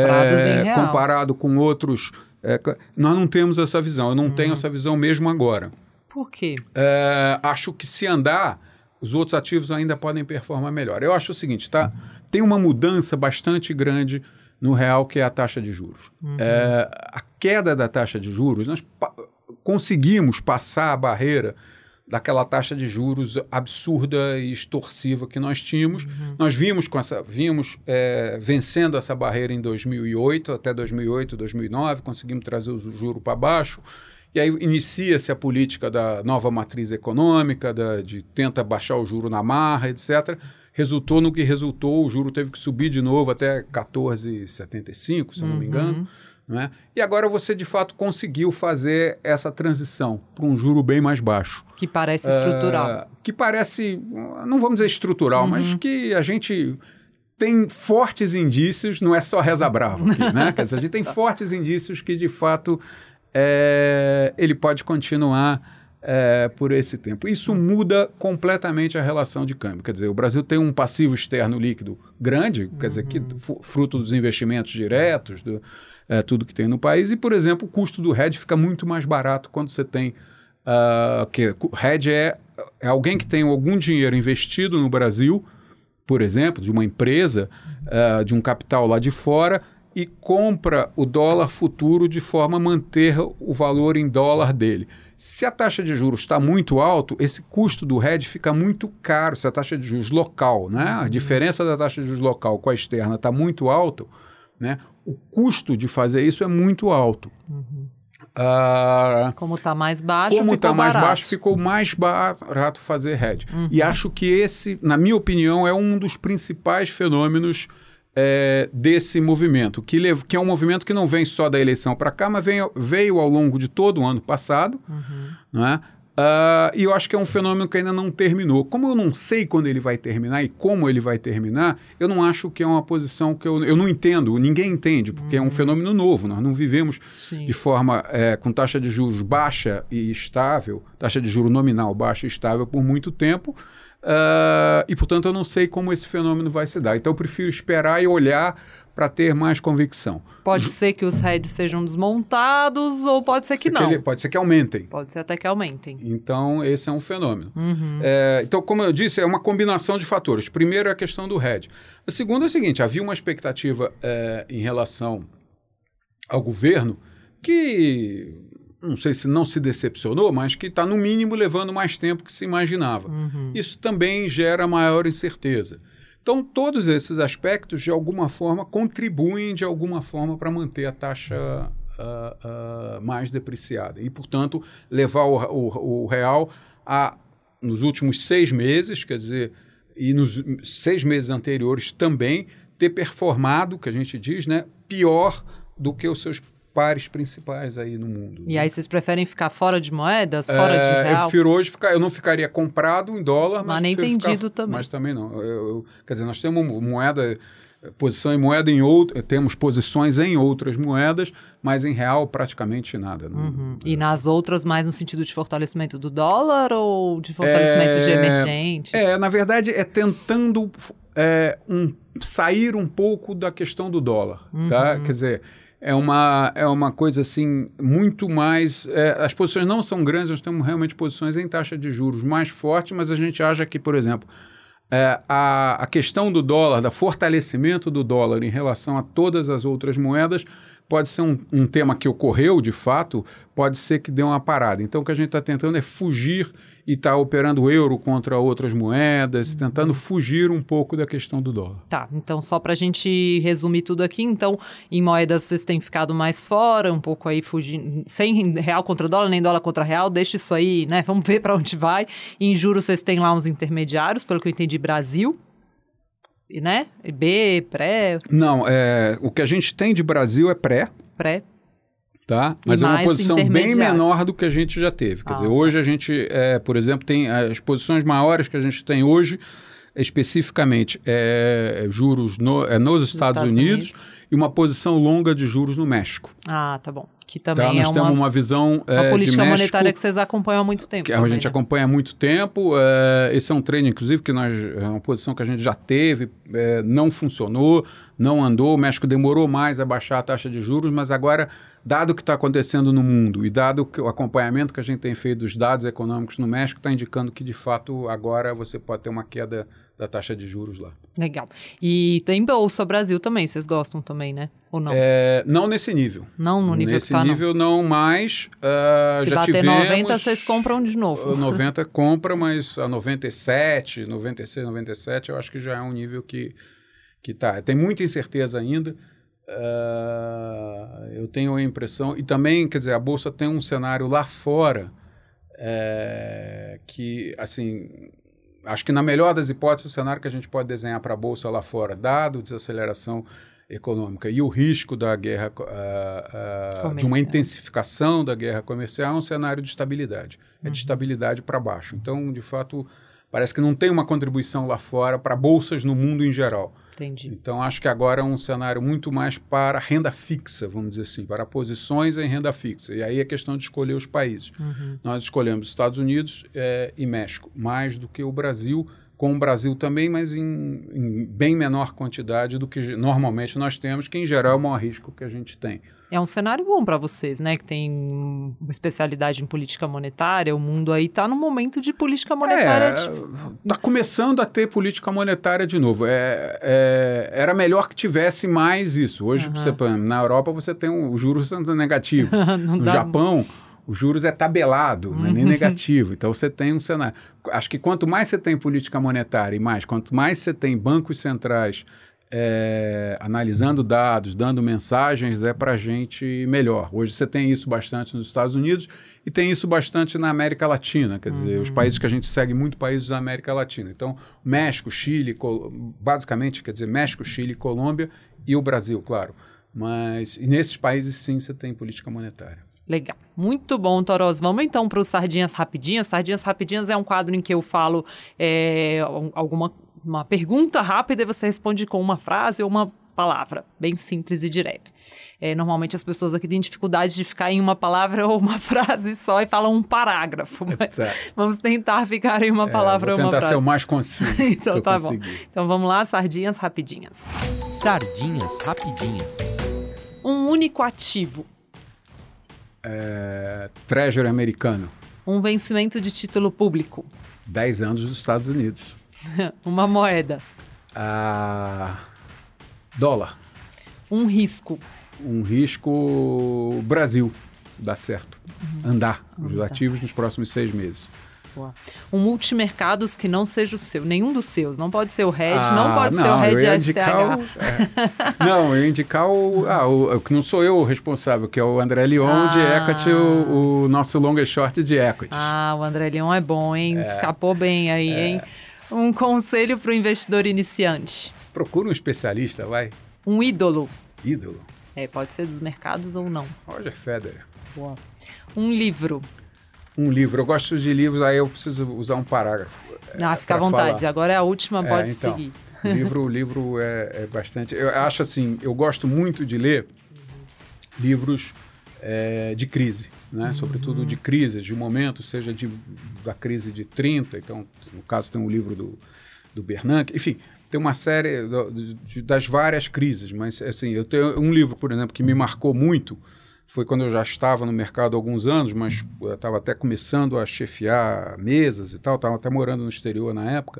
é, comparado com outros. É, nós não temos essa visão, eu não hum. tenho essa visão mesmo agora.
Por quê?
É, acho que se andar, os outros ativos ainda podem performar melhor. Eu acho o seguinte, tá? Tem uma mudança bastante grande no real, que é a taxa de juros. Uhum. É, a queda da taxa de juros, nós pa conseguimos passar a barreira daquela taxa de juros absurda e extorsiva que nós tínhamos. Uhum. Nós vimos, com essa, vimos é, vencendo essa barreira em dois mil e oito, até dois mil e oito, dois mil e nove, conseguimos trazer o juro para baixo. E aí inicia-se a política da nova matriz econômica, da, de tenta baixar o juro na marra, etcétera. Resultou no que resultou, o juro teve que subir de novo até quatorze vírgula setenta e cinco, se eu não me engano. Né? E agora você, de fato, conseguiu fazer essa transição para um juro bem mais baixo.
Que parece estrutural.
Uh, que parece, não vamos dizer estrutural, uhum. mas que a gente tem fortes indícios, não é só reza brava aqui, né? Quer dizer, a gente tem fortes indícios que, de fato, é, ele pode continuar É, por esse tempo. Isso muda completamente a relação de câmbio. Quer dizer, o Brasil tem um passivo externo líquido grande, quer dizer, que, fruto dos investimentos diretos, do, é, tudo que tem no país, e, por exemplo, o custo do hedge fica muito mais barato quando você tem... Uh, que hedge é, é alguém que tem algum dinheiro investido no Brasil, por exemplo, de uma empresa, uh, de um capital lá de fora, e compra o dólar futuro de forma a manter o valor em dólar dele. Se a taxa de juros está muito alto, esse custo do hedge fica muito caro. Se a taxa de juros local, né, a diferença da taxa de juros local com a externa está muito alto, né, o custo de fazer isso é muito alto.
Uhum.
Uh,
como está mais baixo,
como está mais
barato.
baixo, ficou mais barato fazer hedge.
Uhum.
E acho que esse, na minha opinião, é um dos principais fenômenos É, desse movimento, que, que é um movimento que não vem só da eleição para cá, mas vem, veio ao longo de todo o ano passado, uhum. né? Uh, e eu acho que é um fenômeno que ainda não terminou. Como eu não sei quando ele vai terminar e como ele vai terminar, eu não acho que é uma posição que eu, eu não entendo, ninguém entende, porque uhum. é um fenômeno novo. Nós não vivemos Sim. de forma é, com taxa de juros baixa e estável, taxa de juros nominal baixa e estável por muito tempo, uh, e, portanto, eu não sei como esse fenômeno vai se dar. Então, eu prefiro esperar e olhar para ter mais convicção.
Pode ser que os hedges sejam desmontados ou pode ser que
pode
não.
Que ele, pode ser que aumentem.
Pode ser até que aumentem.
Então, esse é um fenômeno.
Uhum.
É, então, como eu disse, é uma combinação de fatores. Primeiro é a questão do hedge. A segunda é o seguinte, havia uma expectativa é, em relação ao governo que, não sei se não se decepcionou, mas que está, no mínimo, levando mais tempo que se imaginava.
Uhum.
Isso também gera maior incerteza. Então, todos esses aspectos, de alguma forma, contribuem de alguma forma para manter a taxa uh, uh, mais depreciada. E, portanto, levar o, o, o real a, nos últimos seis meses, quer dizer, e nos seis meses anteriores também, ter performado, que a gente diz, né, pior do que os seus pares principais aí no mundo.
E
né?
aí vocês preferem ficar fora de moedas, fora
é,
de real?
Eu prefiro hoje ficar, eu não ficaria comprado em dólar, mas,
mas nem vendido
ficar,
também.
Mas também não. Eu, eu, quer dizer, nós temos moeda, posição em moeda em outra, temos posições em outras moedas, mas em real praticamente nada. Não,
uhum. E nas outras mais no sentido de fortalecimento do dólar ou de fortalecimento
é,
de emergentes?
É, na verdade é tentando é, um, sair um pouco da questão do dólar,
uhum.
tá? Quer dizer, É uma, é uma coisa assim, muito mais... É, as posições não são grandes, nós temos realmente posições em taxa de juros mais fortes, mas a gente acha que, por exemplo, é, a, a questão do dólar, do fortalecimento do dólar em relação a todas as outras moedas, pode ser um, um tema que ocorreu, de fato, pode ser que dê uma parada. Então, o que a gente está tentando é fugir e está operando o euro contra outras moedas, uhum. tentando fugir um pouco da questão do dólar.
Tá, então só para a gente resumir tudo aqui, então em moedas vocês têm ficado mais fora, um pouco aí fugindo, sem real contra dólar, nem dólar contra real, deixa isso aí, né, vamos ver para onde vai. E em juros vocês têm lá uns intermediários, pelo que eu entendi, Brasil, né, B, pré...
Não, é, o que a gente tem de Brasil é pré.
Pré.
Tá? Mas é uma posição bem menor do que a gente já teve. Quer ah, dizer, hoje a gente, é, por exemplo, tem as posições maiores que a gente tem hoje, especificamente é, juros no, é, nos Estados, Estados Unidos, Unidos e uma posição longa de juros no México.
Ah, tá bom. Que também
tá? Nós
é
temos
uma,
uma visão
uma
é,
política
de México,
monetária que vocês acompanham há muito tempo.
Que
também,
a gente
né?
acompanha há muito tempo. É, esse é um treino, inclusive, que nós, é uma posição que a gente já teve, é, não funcionou, não andou. O México demorou mais a baixar a taxa de juros, mas agora, dado o que está acontecendo no mundo e dado o acompanhamento que a gente tem feito dos dados econômicos no México, está indicando que, de fato, agora você pode ter uma queda da taxa de juros lá.
Legal. E tem Bolsa Brasil também, vocês gostam também, né? Ou não?
É, não nesse nível.
Não no nível
Nesse
que tá,
nível não, não mais. Uh,
Se
já
bater
tivemos,
noventa, vocês compram de novo.
noventa compra, mas a noventa e sete, noventa e seis, noventa e sete eu acho que já é um nível que, que tá. Tem muita incerteza ainda. Uh, eu tenho a impressão... E também, quer dizer, a Bolsa tem um cenário lá fora é, que, assim... Acho que na melhor das hipóteses, o cenário que a gente pode desenhar para a Bolsa lá fora, dado a desaceleração econômica e o risco da guerra, uh, uh, de uma intensificação da guerra comercial, é um cenário de estabilidade. É de estabilidade para baixo. Então, de fato, parece que não tem uma contribuição lá fora para bolsas no mundo em geral.
Entendi.
Então, acho que agora é um cenário muito mais para renda fixa, vamos dizer assim, para posições em renda fixa. E aí é questão de escolher os países.
Uhum.
Nós escolhemos Estados Unidos é, e México, mais do que o Brasil, com o Brasil também, mas em, em bem menor quantidade do que normalmente nós temos, que em geral é o maior risco que a gente tem.
É um cenário bom para vocês, né? Que tem uma especialidade em política monetária. O mundo aí está no momento de política monetária.
Está é, de... começando a ter política monetária de novo. É, é, era melhor que tivesse mais isso. Hoje, uhum. você, na Europa, você tem um, os juros sendo negativos. No dá... Japão, os juros é tabelado, não é nem negativo. Então, você tem um cenário. Acho que quanto mais você tem política monetária e mais, quanto mais você tem bancos centrais É, analisando dados, dando mensagens, é para a gente melhor. Hoje você tem isso bastante nos Estados Unidos e tem isso bastante na América Latina, quer dizer, uhum. os países que a gente segue, muito países da América Latina. Então, México, Chile, Col... basicamente, quer dizer, México, Chile, Colômbia e o Brasil, claro. Mas e nesses países, sim, você tem política monetária.
Legal. Muito bom, Toroz. Vamos então para os Sardinhas Rapidinhas. Sardinhas Rapidinhas é um quadro em que eu falo é, alguma uma pergunta rápida e você responde com uma frase ou uma palavra, bem simples e direto. É, normalmente as pessoas aqui têm dificuldade de ficar em uma palavra ou uma frase só e falam um parágrafo, mas é. vamos tentar ficar em uma palavra é, ou uma frase.
Vou tentar ser o mais conciso.
Então tá bom. Então vamos lá, Sardinhas Rapidinhas.
Sardinhas Rapidinhas.
Um único ativo.
É, Treasury americano.
Um vencimento de título público.
dez anos dos Estados Unidos.
Uma moeda.
Ah, dólar.
Um risco.
Um risco Brasil. Dá certo. Uhum. Andar os uhum. ativos nos próximos seis meses.
Boa. Um multimercados que não seja o seu, nenhum dos seus. Não pode ser o Red, ah, não pode
não,
ser o Red S T
O,
H.
é, não, eu ia indicar o, ah, o... que não sou eu o responsável, que é o André Leon ah. de Equity, o, o nosso long and short de Equity.
Ah, o André Leon é bom, hein? É, Escapou bem aí, é. hein? Um conselho para o investidor iniciante.
Procura um especialista, vai.
Um ídolo.
Ídolo?
É, pode ser dos mercados ou não.
Roger Federer.
Boa. Um livro.
Um livro. Eu gosto de livros, aí eu preciso usar um parágrafo.
Ah, fica à vontade. Falar. Agora é a última, pode
é, então,
seguir.
Livro, livro é, é bastante... Eu acho assim, eu gosto muito de ler livros é, de crise, né? Uhum. Sobretudo de crises, de momento, seja de, da crise de trinta, então, no caso, tem um livro do, do Bernanke, enfim, tem uma série do, de, das várias crises, mas assim, eu tenho um livro, por exemplo, que me marcou muito. Foi quando eu já estava no mercado há alguns anos, mas eu estava até começando a chefiar mesas e tal, estava até morando no exterior na época,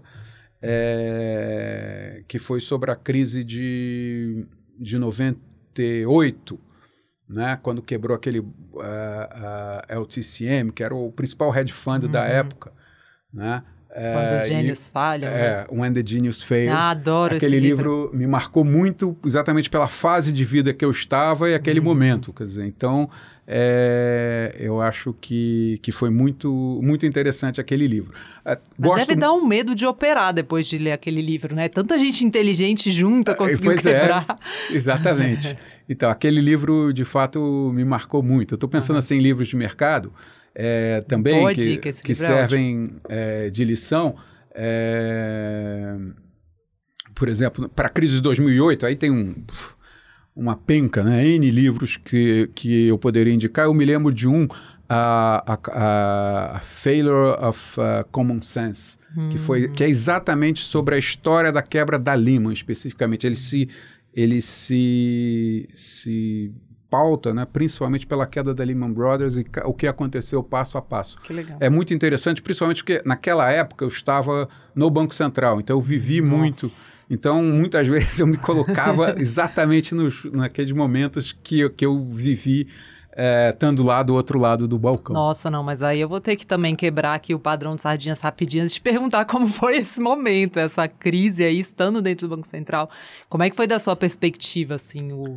é, que foi sobre a crise de, de noventa e oito, né, quando quebrou aquele uh, uh, L T C M, que era o principal hedge fund uhum. da época, né?
Quando os gênios e, falham.
É, When the Genius Fails.
Ah, adoro
Aquele
esse
livro. livro me marcou muito exatamente pela fase de vida que eu estava e aquele uhum. momento. Quer dizer, então, é, eu acho que, que foi muito, muito interessante aquele livro.
Mas gosto... deve dar um medo de operar depois de ler aquele livro, né? Tanta gente inteligente junta conseguiu
pois
quebrar.
É, exatamente. Então, aquele livro, de fato, me marcou muito. Eu estou pensando uhum. assim, em livros de mercado... É, também
Boa
que,
dica,
que servem é, de lição, é, por exemplo, para a crise de dois mil e oito, aí tem um, uma penca, né? N livros que, que eu poderia indicar. Eu me lembro de um, a, a, a Failure of uh, Common Sense, hum. que, foi, que é exatamente sobre a história da quebra da Lehman, especificamente. Ele se... Ele se, se pauta, né, principalmente pela queda da Lehman Brothers e o que aconteceu passo a passo.
Que legal.
É muito interessante, principalmente porque naquela época eu estava no Banco Central, então eu vivi Nossa. muito. Então, muitas vezes eu me colocava exatamente nos, naqueles momentos que, eu, que eu vivi é, estando lá do outro lado do balcão.
Nossa, não, mas aí eu vou ter que também quebrar aqui o padrão de Sardinhas Rapidinhas e te perguntar como foi esse momento, essa crise aí, estando dentro do Banco Central. Como é que foi da sua perspectiva, assim, o...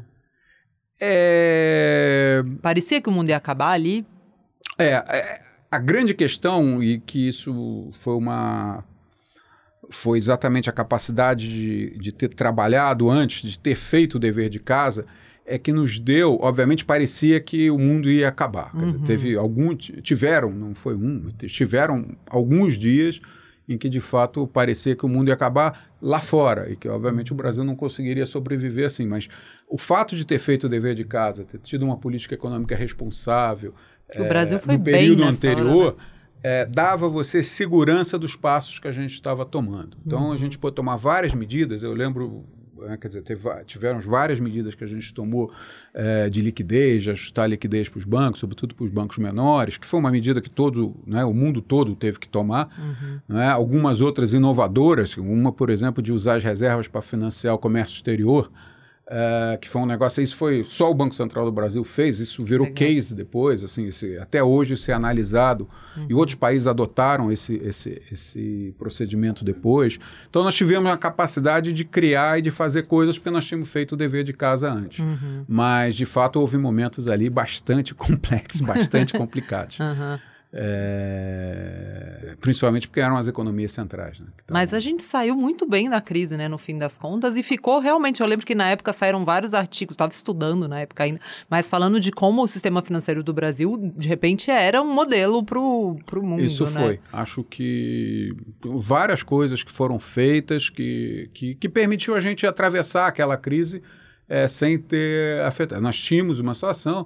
É...
Parecia que o mundo ia acabar ali?
É, é, a grande questão, e que isso foi uma... foi exatamente a capacidade de, de ter trabalhado antes, de ter feito o dever de casa, é que nos deu, obviamente parecia que o mundo ia acabar. Quer dizer, teve algum, tiveram, não foi um, tiveram alguns dias em que de fato parecia que o mundo ia acabar lá fora e que obviamente o Brasil não conseguiria sobreviver assim, mas o fato de ter feito o dever de casa, ter tido uma política econômica responsável,
o é, Brasil foi
no período
bem
anterior,
hora, né?
é, dava você segurança dos passos que a gente estava tomando. Então uhum. a gente pôde tomar várias medidas, eu lembro, é, quer dizer, teve, tiveram várias medidas que a gente tomou é, de liquidez, de ajustar a liquidez para os bancos, sobretudo para os bancos menores, que foi uma medida que todo, né, o mundo todo teve que tomar. Uhum. Né? Algumas outras inovadoras, uma, por exemplo, de usar as reservas para financiar o comércio exterior, Uh, que foi um negócio, isso foi só o Banco Central do Brasil fez, isso virou Legal. case depois, assim, esse, até hoje isso é analisado uhum. e outros países adotaram esse, esse, esse procedimento depois. Então nós tivemos a capacidade de criar e de fazer coisas porque nós tínhamos feito o dever de casa antes. Uhum. Mas de fato houve momentos ali bastante complexos, bastante complicados.
Uhum.
É, principalmente porque eram as economias centrais. Né,
Mas a gente saiu muito bem da crise, né, no fim das contas, e ficou realmente, eu lembro que na época saíram vários artigos, estava estudando na época ainda, mas falando de como o sistema financeiro do Brasil, de repente, era um modelo para o mundo.
Isso
né?
foi. Acho que várias coisas que foram feitas que, que, que permitiu a gente atravessar aquela crise é, sem ter afetado. Nós tínhamos uma situação...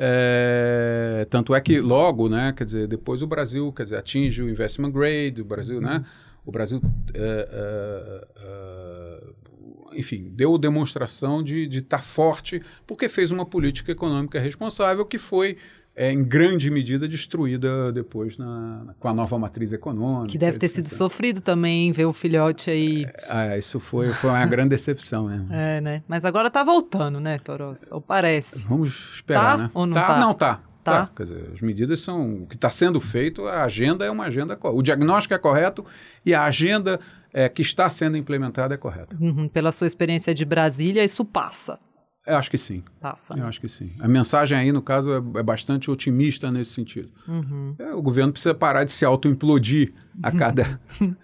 É, tanto é que logo, né, quer dizer, depois o Brasil, quer dizer, atinge o investment grade, o Brasil, uhum. né, o Brasil, é, é, é, enfim, deu demonstração de estar tá forte porque fez uma política econômica responsável que foi, é, em grande medida, destruída depois na, com a nova matriz econômica.
Que deve ter sido sofrido também, ver o filhote aí.
É, isso foi, foi uma grande decepção mesmo.
É, né? Mas agora tá voltando, né, Toros? Ou parece.
Vamos esperar,
tá?
né?
Ou não
tá?
tá?
Não, tá.
Tá.
Tá. Quer dizer, as medidas são... O que está sendo feito, a agenda é uma agenda... O diagnóstico é correto e a agenda é, que está sendo implementada é correta.
Uhum. Pela sua experiência de Brasília, isso passa.
Eu acho que sim.
Passa.
Eu acho que sim. A mensagem aí, no caso, é, é bastante otimista nesse sentido. Uhum. É, o governo precisa parar de se auto-implodir a cada,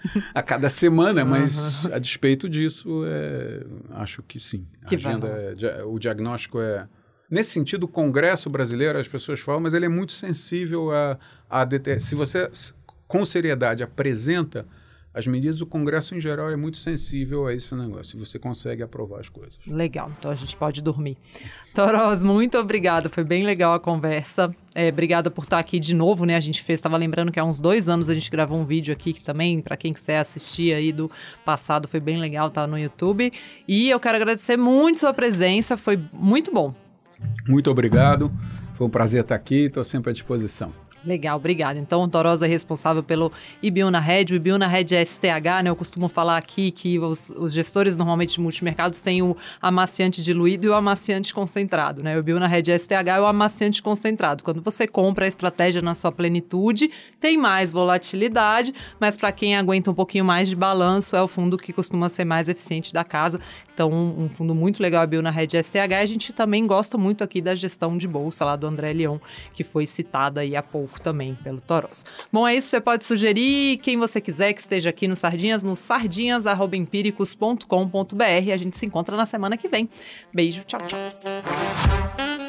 a cada semana, mas uhum. a despeito disso, é, acho que sim. A
que
agenda é, o diagnóstico é... Nesse sentido, o Congresso brasileiro, as pessoas falam, mas ele é muito sensível a... a deter... Se você, com seriedade, apresenta as medidas do Congresso, em geral, é muito sensível a esse negócio. Você consegue aprovar as coisas.
Legal, então a gente pode dormir. Toros, muito obrigada, foi bem legal a conversa. É, obrigada por estar aqui de novo, né? A gente fez, estava lembrando que há uns dois anos a gente gravou um vídeo aqui que também, para quem quiser assistir aí do passado, foi bem legal, tá no YouTube. E eu quero agradecer muito sua presença, foi muito bom. Muito obrigado, foi um prazer estar aqui, estou sempre à disposição. Legal, obrigada. Então, o Toros é responsável pelo Ibiúna Red. O Ibiúna Red é S T H, né? Eu costumo falar aqui que os, os gestores normalmente de multimercados têm o amaciante diluído e o amaciante concentrado, né? O Ibiúna Red S T H é o amaciante concentrado. Quando você compra a estratégia na sua plenitude, tem mais volatilidade, mas para quem aguenta um pouquinho mais de balanço, é o fundo que costuma ser mais eficiente da casa. Então, um, um fundo muito legal, a Ibiúna Red S T H. A gente também gosta muito aqui da gestão de bolsa lá do André Leon, que foi citada aí há pouco também pelo Toros. Bom, é isso, você pode sugerir quem você quiser que esteja aqui no Sardinhas, no sardinhas arroba empíricos ponto com ponto b r. A gente se encontra na semana que vem. Beijo, tchau, tchau.